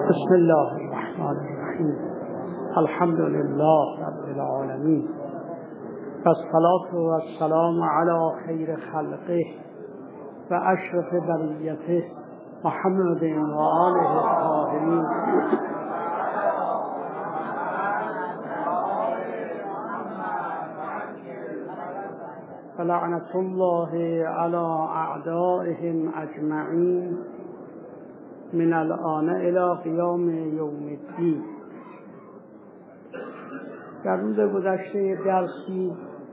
بسم الله الرحمن الرحیم. الحمد لله رب العالمین و الصلاة و السلام علی خیر خلقه و اشرف بریته محمد و آله الطاهرین. فلعنة الله علی اعدائهم اجمعین من الآن الی قیام یوم الدین. در روز گذشته درسی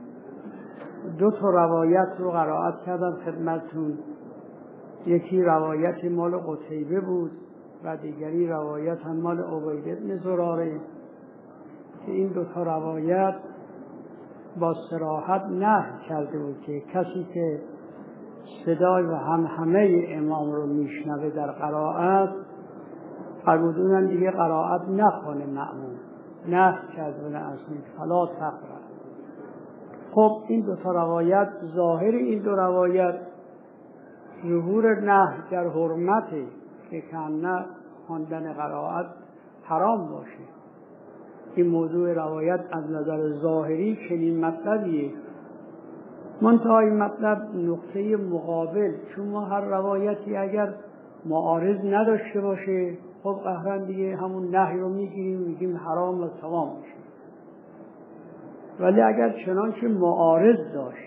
دو تا روایت رو قرائت کردم خدمتتون. یکی روایت مال قتیبه بود و دیگری روایت هم مال عبید بن زراره که این دو تا روایت با صراحت نهی کرده بود که کسی که صدای و همهمه امام رو میشنوه در قرائت فرمودونن دیگه قرائت نکنه مأموم. نهی کردن اصلی فلا تقرأ. خب این دو تا روایت، ظاهر این دو روایت ظهور نهی در حرمته که کانه خواندن قرائت حرام باشه. این موضوع روایت از نظر ظاهری چنین مطلبیه. منتها این مطلب نقطه مقابل، چون ما هر روایتی اگر معارض نداشته باشه خب قهرا دیگه همون نهی رو میگیم حرام و تمام میشه. ولی اگر چنانچه معارض داشت،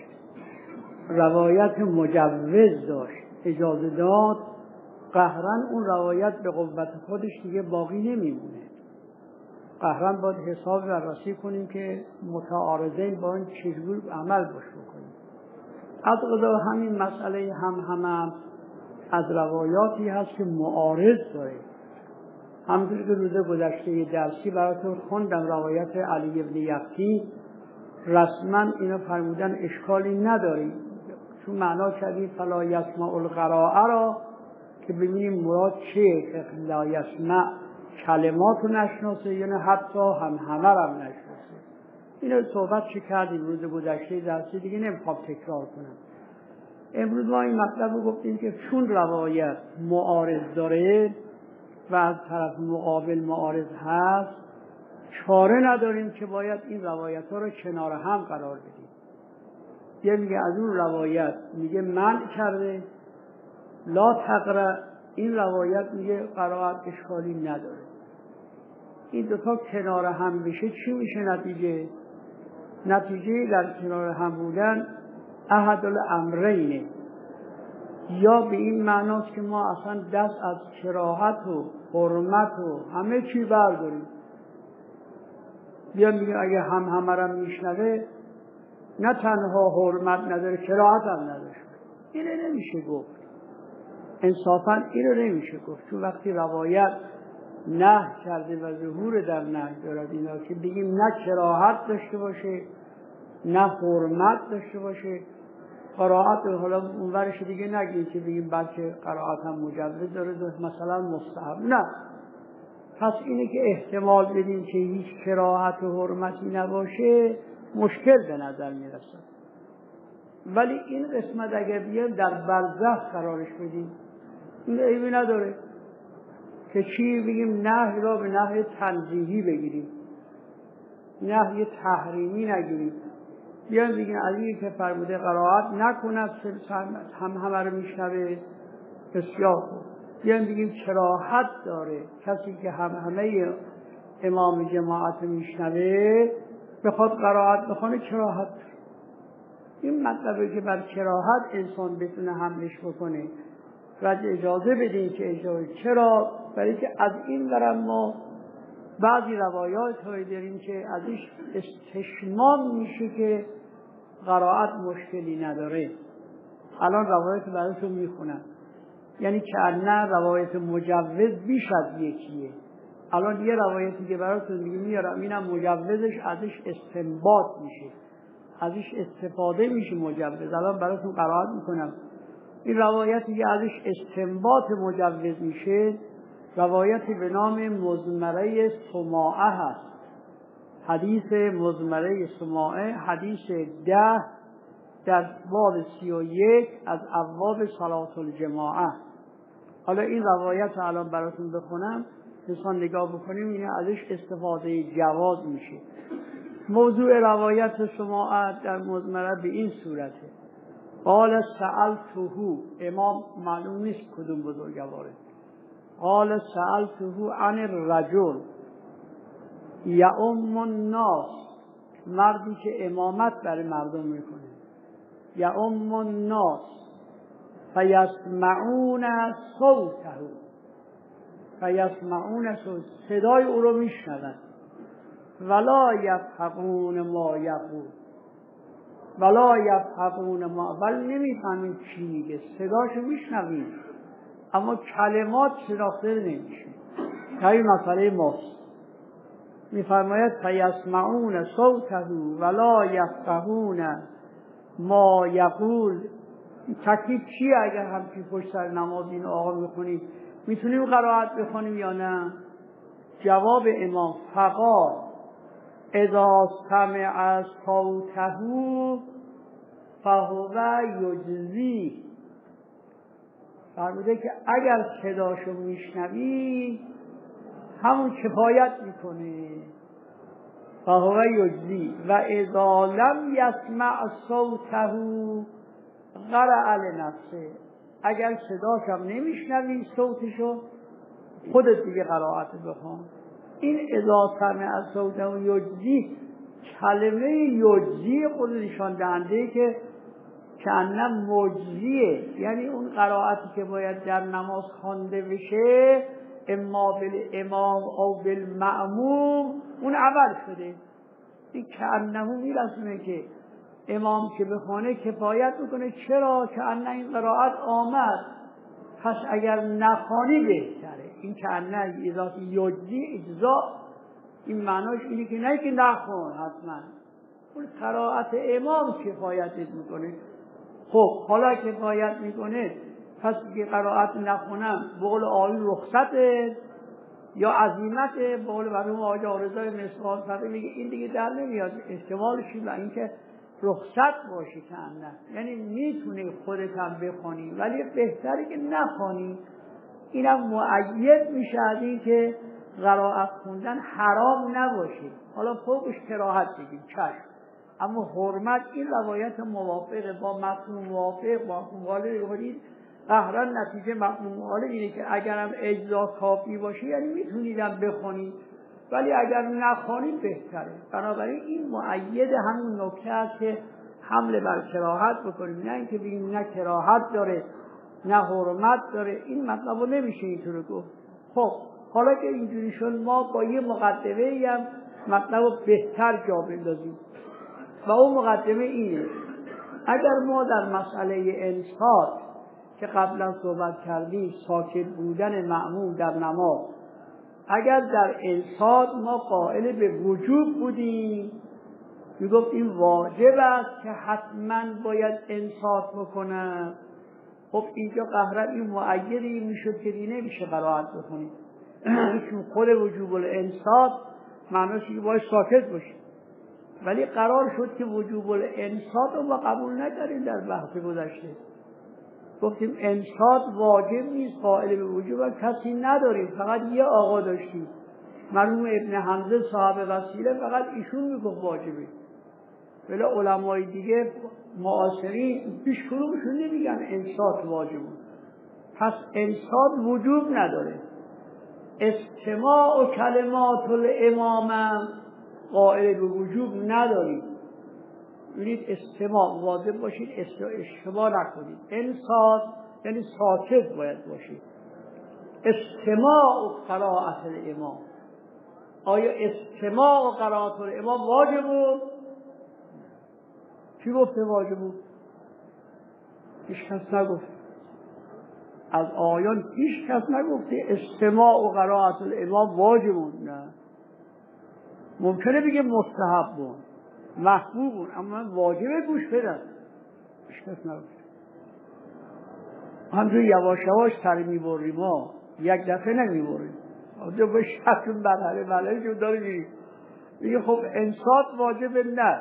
روایت مجوز داشت، اجازه داد، قهرا اون روایت به قوت خودش دیگه باقی نمیمونه. قهرا باید حساب بررسی کنیم که متعارضین با این چجور عمل بکنیم. از قضا همین مسئله هم از روایاتی هست که معارض داره. همونطور که روز گذشته درسی براتون خوندم روایت علی بن یقطی، رسما اینو فرمودن اشکالی نداری، چون معنا کردیم فلا یسمع القراءه را که ببینیم مراد چیه که لا یسمع کلمات رو نشناسه یعنی حتی همه رو نشناسه. اینو صحبت چه کردیم روز گذشته درسی، دیگه نمیخوام تکرار کنم. امروز ما این مطلب رو گفتیم که چون روایت معارض داره و از طرف مقابل معارض هست، چاره نداریم که باید این روایت ها رو کنار هم قرار بدیم. یه میگه از اون روایت میگه منع کرده لا تقرأ، این روایت میگه قرائت اشکالی نداره. این دوتا کنار هم بشه چی میشه نتیجه؟ نتیجه در کنار هم بودن احد الامرینه، یا به این معناست که ما اصلا دست از کراهت و حرمت و همه چی برداریم. بیا میگه اگه همه را میشنوه نه تنها حرمت نداره کراهت هم نداره. اینه نمیشه گفت، انصافا اینو نمیشه گفت. چون وقتی روایت نهی کرده و ظهور در نهی دارد اینا که بگیم نه کراهت داشته باشه نه حرمت داشته باشه، قرائت حالا اونورش دیگه نگیم که بگیم بلکه قرائت هم مجوز داره مثلا مستحب، نه. پس اینه که احتمال بدیم که هیچ کراهت و حرمتی نباشه مشکل به نظر میرسه. ولی این قسمت اگر بیایم در برزخ قرارش بدیم این عیبی نداره که چی بگیم نهی را به نهی تنزیهی بگیریم، نهی تحریمی نگیریم. بیایم بگیم علی که فرموده قرائت نکند همه رو میشنوه بسیار خوب. بیایم بگیم کراهت داره کسی که همه امام جماعت میشنوه بخواد قرائت بخونه کراهت. این مطلبه که بر کراهت انسان بتونه حملش بکنه و اجازه بدیم که اجازه. چرا؟ برای که از این برم ما بعضی روایات هایی داریم که ازش استشمام میشه که قرائت مشکلی نداره. الان روایت براتون میخونم، یعنی که نه روایت مجوز بیش از یکیه. الان یه روایتی که براتون میارم اینم مجوزش ازش استنباط میشه، ازش استفاده میشه مجوز. الان براتون قرائت میکنم. این روایتی که ازش استنباط مجوز میشه روایتی به نام مزمره سماعه هست. حدیث مزمره سماعه، حدیث 10 در باب 31 از ابواب صلاة الجماعه. حالا این روایت رو الان براتون بخونم. انسان نگاه بکنیم این ازش استفاده جواز میشه. موضوع روایت سماعت در مزمره به این صورته: قال سألته، امام معلوم نیست کدوم بزرگواره، قال سألته عن الرجل یؤم الناس، مردی که امامت برای مردم میکنه، یؤم الناس فیسمعون صوته، فیسمعون صوت، صدای او رو میشنون، ولا یفقهون ما یقول، ولا یفقهون ما، ولی نمیفهمیم چی میگه، صداشو میشنویم اما کلمات شناخته نمیشه. همین مسئله ماست. میفرماید فیسمعون صوته ولا یفقهون ما یقول. تکلیف چیه اگر همچین پشت سر نماز این آقا میخونیم میتونیم قرائت بخونیم یا نه؟ جواب امام: فقال اذا سمع صوته فهو یجزی. فرموده که اگر صداشو میشنوی همون کفایت میکنه، فهو یجزی. و اذا لم یسمع صوته قرأ لنفسه، اگر صداش هم نمیشنوی صوتشو خودت دیگه قرائت بخون. این اذا سمع صوته یجزی، کلمه یجزی خود نشان دهنده که کأنه مجزیه، یعنی اون قرائتی که باید در نماز خوانده بشه اما بالامام او بالمأموم اون عمل شده. این کأنه میرسونه که امام که بخونه کفایت میکنه. چرا؟ کأنه این قرائت آمد، پس اگر نخوانی بهتره. این کأنه اضافه یجزی اجزا، این معناش اینه که نه که نخون حتما، اون قرائت امام کفایتت میکنه. خب حالا کفایت میکنه پس که قرائت نخونم بقول آیون رخصته یا عزیمته، بقول مرحوم آقا رضای مسعود فرده میگه این دیگه در نمیاد احتمالش و اینکه رخصت باشه کأنه، یعنی میتونی خودت هم بخونی ولی بهتره که نخونی. اینم مؤید میشه از این که قرائت خوندن حرام نباشه. حالا فوقش کراهت بگیم چشم، اما حرمت این روایت موافقه با مفهوم موافق با مقاله بکنید. قهرن نتیجه مفهوم مقاله اینه که اگرم اجزا کافی باشه یعنی میتونیدم بخونید، ولی اگر نخونید بهتره. بنابراین این مؤید همون نکته است که حمله بر کراهت بکنیم، نه اینکه بگیم نه کراهت داره نه حرمت داره. این مطلب رو نمیشه اینطور گفت. خب حالا که اینجوری شد ما با یه مقدمه‌ای هم مطلب رو بهتر جا بندازیم و اون مقدمه اینه: اگر ما در مسئله انصات که قبلا صحبت کردیم، ساکت بودن مأموم در نماز، اگر در انصات ما قائل به وجوب بودیم، میگفت این واجب است که حتما باید انصات بکنم، خب اینجا قهرن این مؤیدی میشد که دیگه نمیشه قرائت بکنیم، چون خود وجوب الانصات معناش که باید ساکت باشیم. ولی قرار شد که وجوب الانصات رو ما قبول نکردیم. در بحث گذشته گفتیم انصات واجب نیست، قائل به وجوب کسی نداریم، فقط یه آقا داشتیم مرحوم ابن حمزه صاحب وسیله، فقط ایشون میگفت واجبه، ولی علمای دیگه معاصرین پیش کدومشون نمیگن انصات واجبه. پس انصات وجوب نداره. استماع و کلمات الامام قائل به وجوب ندارید. ببینید استماع واجب باشید، اشتباه نکنید. انصات یعنی ساکت باید باشید. استماع و قرائت الامام، آیا استماع و قرائت الامام واجب بود؟ کی گفته واجب بود؟ هیچ کس نگفت. از آیان هیچ کس نگفته استماع و قرائت الامام واجب بود. نه، ممکنه بگه مستحب بود، محبوب بود، اما واجبه گوش بدن. هیچ کس نگفته. همجور یواش یواش سر میبریم، ما یک دفعه نمیبریم، آنجا به شکل مرحله جو داره میریم. میگه خب انصات واجبه؟ نه.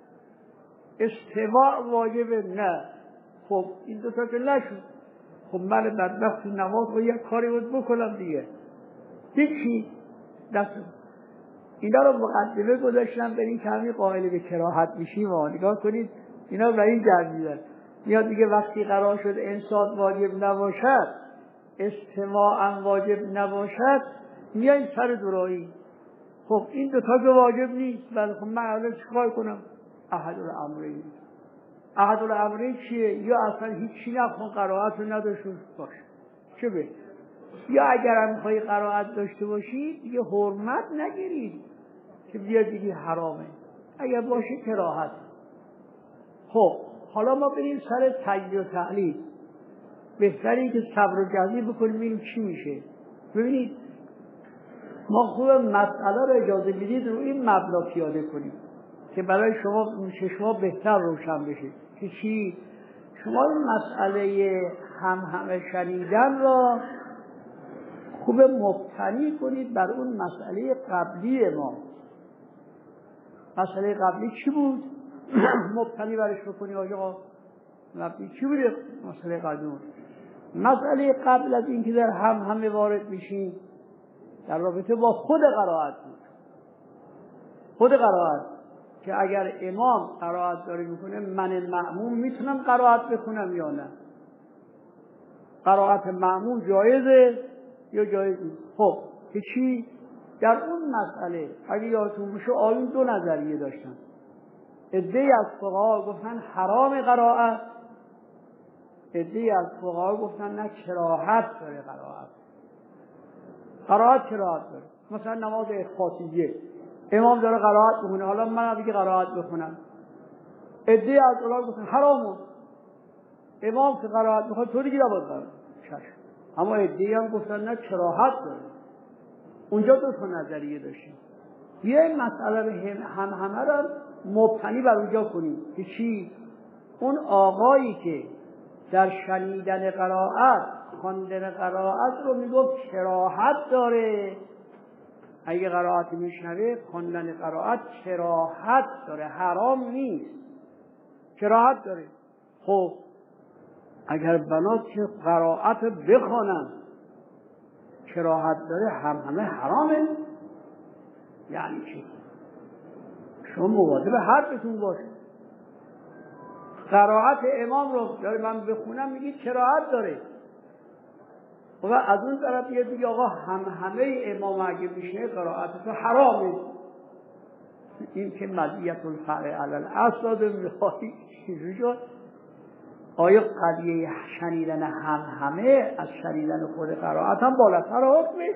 استماع واجبه؟ نه. خب این دوتا که نشد، خب من بدبخت نماز با یک کاری بود بکنم دیگه. هیچی دست. اینا رو مقدمه گذاشتم بریم که همین قائل به کراهت میشیم و نگاه کنید اینا به این در میدن. میاد دیگه وقتی قرار شد انصات واجب نباشد، استماعا واجب نباشد، میایم سر دورایی. خب این دوتا که واجب نیست، ولی خب من الان چیکار کنم؟ احدالامرین. احدالامرین چیه؟ یا اصلا هیچی نکن، قرائت رو نداشته باش، چه به؟ یا اگر هم میخوای قرائت داشته باشی دیگه حرمت نگیرید که بیاد دیگه حرامه، اگر باشه کراهت. خب حالا ما بریم سر تجزیه و تحلیل. بهتری که صبر و جزمی بکنیم ببینیم چی میشه. ببینید ما خوب مسئله رو اجازه بدید رو این مبنا پیاده کنیم که برای شما بهتر روشن بشه که چی؟ شما این مسئله همه شنیدن را خوب مبتنی کنید بر اون مسئله قبلی ما. مسئله قبلی چی بود؟ مبتنی برش بکنی آقا قبلی چی بود؟ مسئله قبلی بود. مسئله قبل از اینکه در همه وارد میشیم در رابطه با خود قرائت بود. خود قرائت که اگر امام قرائت داره میکنه من مأموم میتونم قرائت بکنم یا نه. قرائت مأموم جایزه یا جایز نیست. خب که چی؟ در اون مسئله اگه یادتون باشه آیون دو نظریه داشتن. عده‌ای از فقها گفتن حرام قرائت، عده‌ای از فقها گفتن نه کراهت داره قرائت. قرائت کراهت داره. مثلا نماز اخفاقیه امام داره قرائت بکنه، حالا من دیگه قرائت بخونم، عده‌ای از علما گفتن حرامه. امام که قرائت میخواد تو دیگه نباید قرائت. اما عده‌ای هم گفتن نه کراهت داره. اونجا دو تا نظریه داشتیم. یه مسئله رو همه رو مبتنی بر اونجا کنیم که چی؟ اون آقایی که در شنیدن قرائت خواندن قرائت رو میگفت کراهت داره، اگه قرائت میشنوه خواندن قرائت کراهت داره، حرام نیست، کراهت داره. خب اگر بنات که قرائت بخوانن کراهت داره همه حرامه، یعنی چی؟ شما مواظب حرفتون باشه. قرائت امام رو داره من بخونم میگید کراهت داره و از اون طرف یه دیگه آقا همه امام اگه میشه قرائت تو حرامه. این که مزیت الفرع علی الاصل داده میخواهی چیزی شد. آیا قضیه شنیدن همه از شنیدن خود قرائت هم بالاتر حکمه؟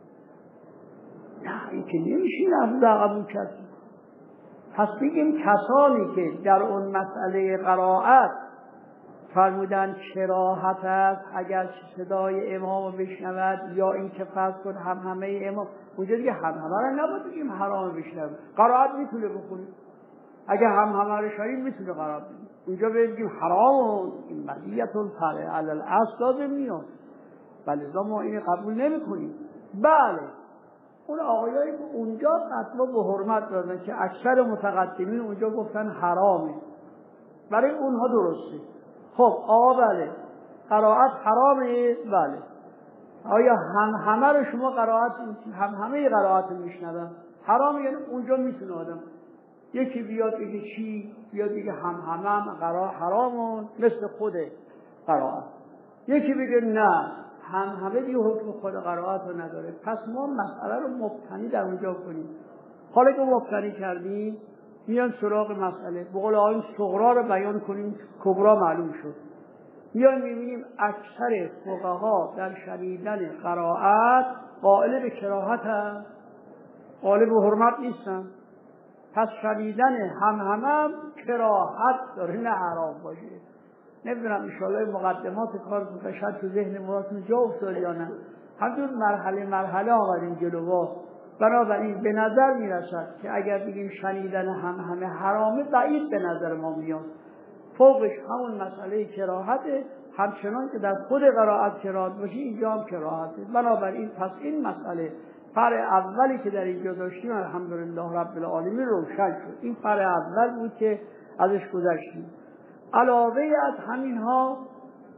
نه این که نمیشه لفظ قبول کرد. پس بگیم کسانی که در اون مسئله قرائت فرمودن کراهت است اگر صدای امام رو بشنود یا این که فرض کن همه امام، اونجا دیگه همه رو نباید بگیم حرام بشنود. قرائت میتونه بخونه، اگر همه رو شنید میتونه قرائت بگیم. اونجا بگیم حرام، این مزیت الفرع علی الاصل داده میاد، ولذا ما این قبول نمی کنیم. بله اون آقایایی که اونجا فتوا به حرمت دادن که اکثر متقدمین اونجا گفتن حرامه، برای اونها درسته. خب بله قرائت حرامه، بله. آیا همه رو شما قرائت همه قرائت میشنون حرامه؟ یعنی اونجا میتونه آدم یکی بیاد بگه چی؟ بیاد بگه همه قرائت حرامه مثل خود قرائت، یکی بگه نه همه دیگه حکم خود قرائت رو نداره. پس ما مسئله رو مبتنی در اونجا کنیم. حالا که مبتنی کردیم میان سراغ مسئله، به قول آیین صغرا رو بیان کنیم، کبرا معلوم شد. میان میبینیم اکثر فقها در شنیدن قرائت قائل به کراهت هست، قائل به حرمت نیستن. پس شنیدن هم کراهت داره، نه حرام باشه. نمیدونم انشاءالله مقدمات کار شاید تو ذهن مراتون جا افتاد یا نه. همچون مرحله آمدیم جلو. بنابراین به نظر میرسد که اگر بگیم شنیدن همه حرامه بعید به نظر ما میاد. فوقش همون مسئله کراهته، همچنان که در خود قرائت کراهت باشه اینجا هم کراهته. بنابراین پس این مسئله فرع اولی که در اینجا داشتیم الحمدلله رب العالمین روشن شد. این فرع اول بود که ازش گذشتیم. علاوه از همینها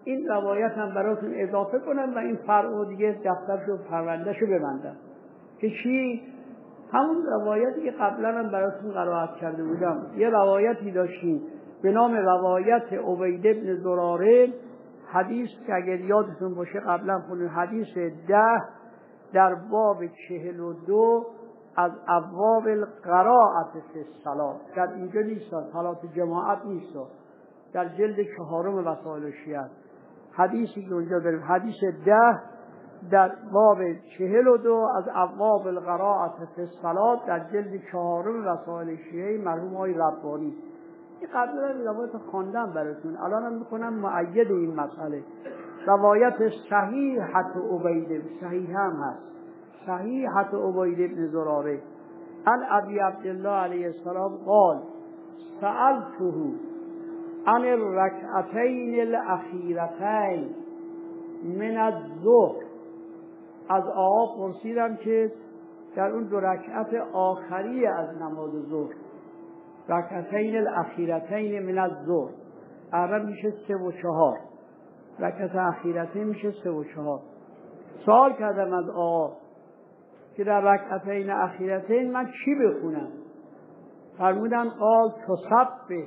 این روایت هم براتون اضافه کنم و این فرع دیگه دفترشو پروندهشو ببندم که چی؟ همون روایتی که قبلا هم براتون قرائت کرده بودم. یه روایتی داشتیم به نام روایت عبید بن زراره، حدیث که اگر یادتون باشه قبلا خوندیم، حدیث 10 در باب 42 از ابواب القراءة فی الصلاة. در اینجا نیست، صلات جماعت نیست، در جلد 4 وسائل شیعه حدیثی که اونجا داریم، حدیث 10 در باب 42 از ابواب القراءة فی الصلاة در جلد 4 وسائل شیعه مرحوم آقای ربانی. این قبلا این روایت خواندم براتون، الان هم میکنم مؤید این مسئله. روایت صحیحت عبید، صحیح هم هست، صحیحت عبید بن زراره عن ابی عبدالله علیه السلام قال سألته عن الرکعتین الاخیرتین من الظهر. از آقا پرسیدم که در اون 2 رکعت آخری از نماز ظهر، رکعتین الاخیرتین من الظهر، عرب میشه 3 و 4، رکعت اخیرتین میشه 3 و 4. سوال کردم از آقا که در رکعتین اخیرتین من چی بخونم؟ فرمودن قال تسبح،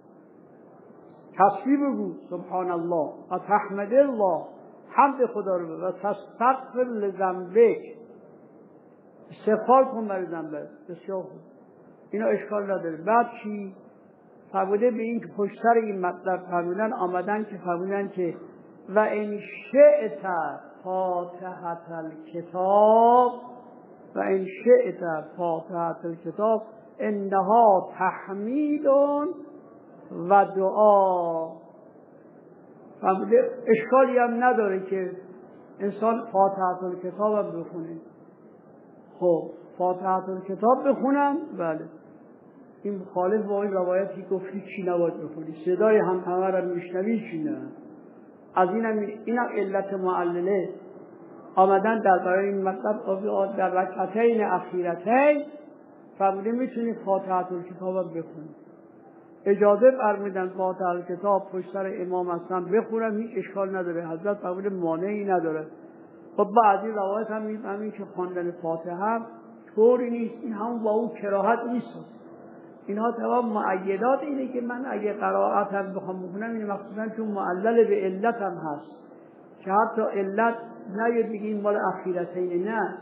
تسبیح بگو سبحان الله و تحمد الله، حمد خدا رو بگو و تستغفر لذنبک، استغفار کن برای ذنبت. بسیار خوب، اینا اشکال نداره. بعد چی؟ فرموده به این که پشت سر این مطلب فرمودن آمدن که فرمودن که و ان شئت فاتحة الکتاب و ان شئت فاتحة الکتاب انها تحمید و دعا. فرموده اشکالی هم نداره که انسان فاتحة الکتاب هم بخونه. خب فاتحة الکتاب بخونم، بله، این مخالف با این روایتی گفتی چی نباید بخونی، صدای همه را میشنوی چی نه. از اینم علت معلله آمدن در برای این مطلب در رکعتین اخیرتین فرموده میتونی فاتحة الکتاب بخونی. اجازه فرمودن فاتحة الکتاب پشت سر امام هستن بخونم، هیچ اشکال نداره، حضرت فرموده مانعی نداره. خب بعضی روایت هم میفهمین که خواندن فاتحه طوری نیست، این همون با اون کراهت نیست. اینها تمام مؤیدات اینه که من اگه قرائت هم بخوام بخونم این مخصوصا چون معلل به علت هم هست که حتی علت نه بگیم مال اخیرتین، نه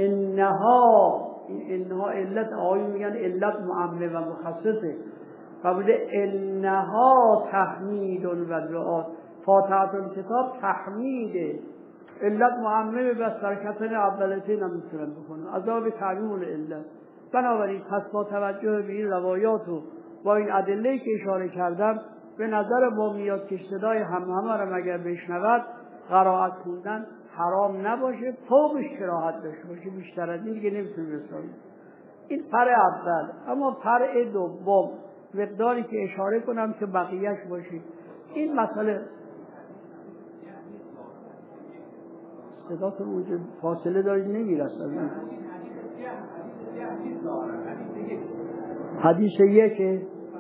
انها علت، آقایون میگن علت معمم و مخصصه. فرموده انها تحمید و دعا، فاتحة الکتاب تحمیده، علت معممه، بس برکتن اولتین هم میتونن بکنن، عذاب تعمیم العلت. بنابراین پس با توجه به این روایات و با این ادله که اشاره کردم به نظر ما میاد که صدای همه را مگر بشنود قرائت خوندن حرام نباشه، فوقش کراهت داشته باشه، بیشتر از این دیگه نمیتونه بسازه. این فرع اول. اما فرع دوم مقداری که اشاره کنم که بقیهش باشه، این مسئله صداتون اونجا فاصله دارید نمیرسد. حدیث 1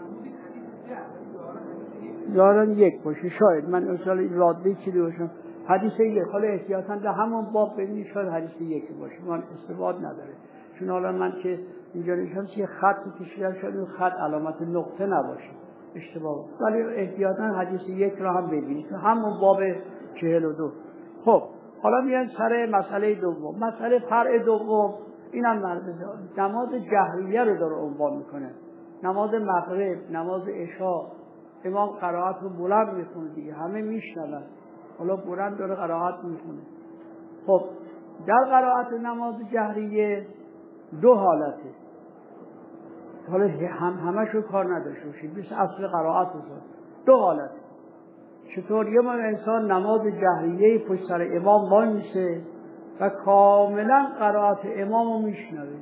یاران 1 باشه، شاید من اصلا راده چیزی باشم. حدیث 1 حالا احتیاطاً در همون باب ببینید شاید حدیث 1 باشه، من استفاده نداره، چون حالا من که اینجا نشم که خط کشیدم شاید اون خط علامت نقطه نباشه، اشتباه، ولی احتیاطاً حدیث 1 را هم ببینید که همون باب 42. خب حالا میان سر مسئله دوم. مسئله فرع دوم اینم نماز جهریه رو داره عنوان میکنه. نماز مغرب، نماز عشاء امام قرائت رو بلند میکنه دیگه، همه میشنون، حالا بلند داره قرائت میکنه. خب در قرائت نماز جهریه 2 حالته، حالا همشو کار نداشته باشید، مثل اصل قرائت رو 2 حالته. چطور؟ یه من انسان نماز جهریه پشت سر امام وای میشه و کاملا قرائت امام رو میشنوه،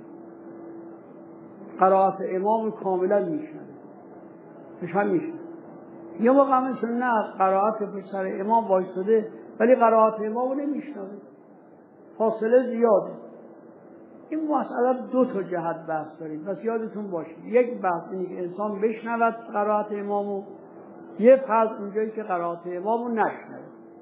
قرائت امام رو کاملا میشنوه، مشان میشنوه. یه موقع مثل نه قرائت پشت سر امام وایساده ولی قرائت امام رو نمیشنوه، فاصله زیاده. این مسئله 2 تا جهت بحث داریم، پس یادتون باشه. یک بحث اینه که انسان بشنود قرائت امامو، یه فرض اونجایی که قرائت امامو نشنوه.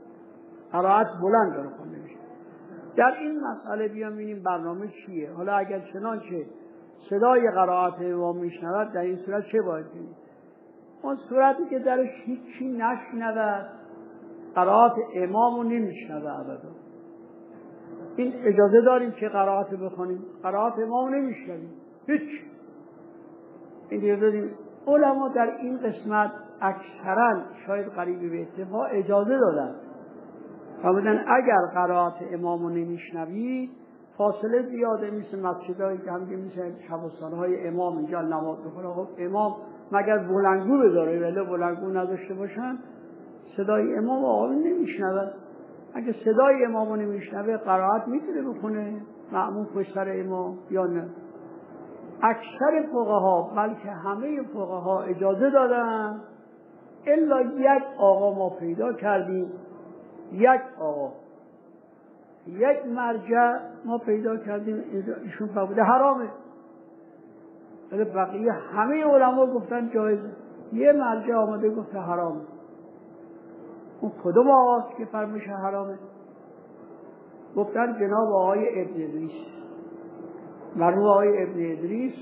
قرائت بلند داره خونده میشه. در این مسئله بیام ببینیم برنامه چیه. حالا اگر چنانچه صدای قرائت امام میشنود در این صورت چه باید کنیم؟ اون صورتی که درش هیچی نشنود قرائت امام رو نمیشنود ابدا. این اجازه داریم که قرائت بخونیم، قرائت امام نمیشنویم هیچ. این اجازه داریم. علما در این قسمت اکثرا شاید قریب به اتفاق اجازه دادن. فرمودن اگر قرائت امام رو نمیشنوید فاصله زیاده، مثل مسجدهایی که همگه میشه شبستانهای امام اینجا نماز بخونه. خب امام مگر بلندگو بذاره، ولی بلندگو نداشته باشن صدای امام آقایون نمیشنود. اگه صدای امام رو نمیشنوه قرائت میتونه بکنه مأموم پشت سر امام یا نه؟ اکثر فقها بلکه همه فقها اجازه دادن، الا یک آقا ما پیدا کردیم، یک آقا، یک مرجع ما پیدا کردیم ایشون فرموده حرامه، ولی بقیه همه علما گفتن جایزه. یه مرجع آمده گفته حرامه. اون کدوم آقاست که فرموش حرامه؟ گفتن جناب آقای ابن ادریس، مرحوم آقای ابن ادریس،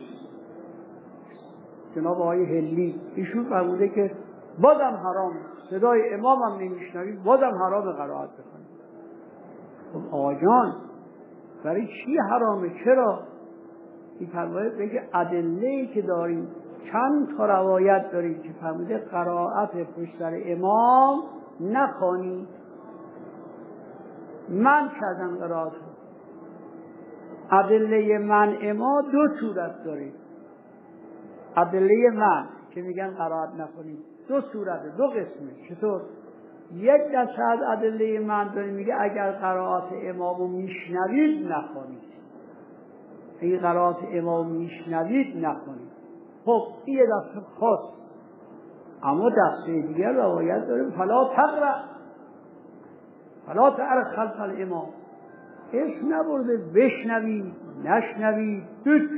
جناب آقای هلی، ایشون فرموده که بازم حرامه، صدای امام هم نمیشنوید بازم حرام قرائت بکنید. خب آقا جان برای چی حرامه؟ چرا؟ این فرمایه بگه ادله‌ای که داریم چند تا روایت داریم که فرموده قرائت پشت سر امام نخوانید. من کردن قرائت رو. ادله منع ما دو صورت داره. ادله من که میگن قرائت نکنید دو صورته، دو قسمه. چطور؟ یک دسته از ادله من داره میگه اگر قرائت امامو میشنوید نخونید، اگه قرائت امام میشنوید نخونید. خب این دسته خاص. اما دسته دیگر روایت داره فلا تقرأ فلا تقرأ خلف الامام، اسم نبرده بشنوید نشنوید هیچ.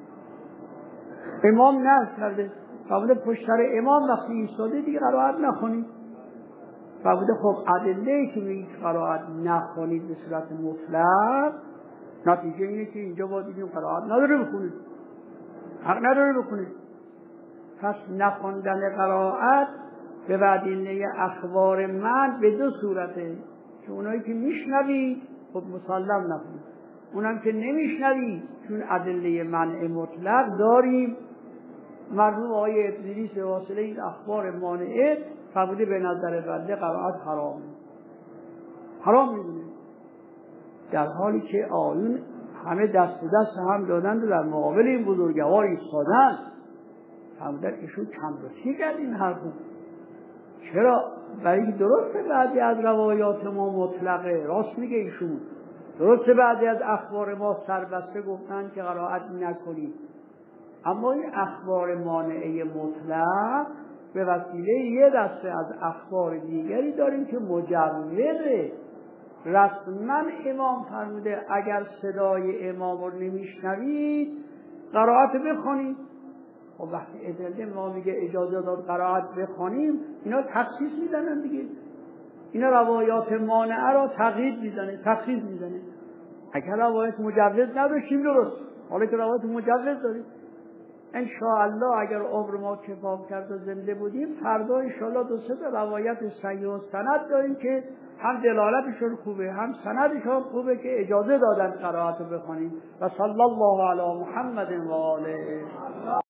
امام نه کرده، فرموده پشت سر امام وقتی ایستاده دیگه قرائت نخونید. فرموده خب ادله‌ای که میگه قرائت نخونید به صورت مطلق، نتیجه اینه که اینجا باید دیدیم قرائت نداره بخونید، حق نداره بخونید. پس نخوندن قرائت به وسیله اخبار من به دو صورته، که اونایی که میشنوید خب مسلم نخونید، اونم که نمیشنوید چون ادله منع مطلق داریم. مرحوم آقای ابن ادریس به واسطه این اخبار مانعه فرموده به نظر بنده قرائت حرامه، حرام میدونه، در حالی که آیون همه دست به دست هم دادند و در مقابل این بزرگوار ایستادن. فرمودن ایشون کمرسی کرد این حرفو. چرا؟ برای اینکه درسته بعضی از روایات ما مطلقه، راست میگه ایشون، درسته بعضی از اخبار ما سربسته گفتن که قرائت نکنید، اما این اخبار مانعه مطلق به وسیله یه دسته از اخبار دیگری داریم که مجوزه. رسما امام فرموده اگر صدای امام رو نمیشنوید قرائت بخونید. خب وقتی ادله ما میگه اجازه داد قرائت بخونیم، اینا تخصیص میزنن دیگه، اینا روایات مانعه را تقیید میزنه، تخصیص میزنه. اگر روایت مجوز نداشتیم درست، حالا که روایت مجوز داریم ان شاء الله اگر عمر ما کفایت کرد و زنده بودیم فردا ان شاء الله دو سه تا روایت صحیح و سند داریم که هم دلالتشون خوبه هم سندشون خوبه که اجازه دادن قرائت رو بخونیم. و صلی الله علی محمد و آله.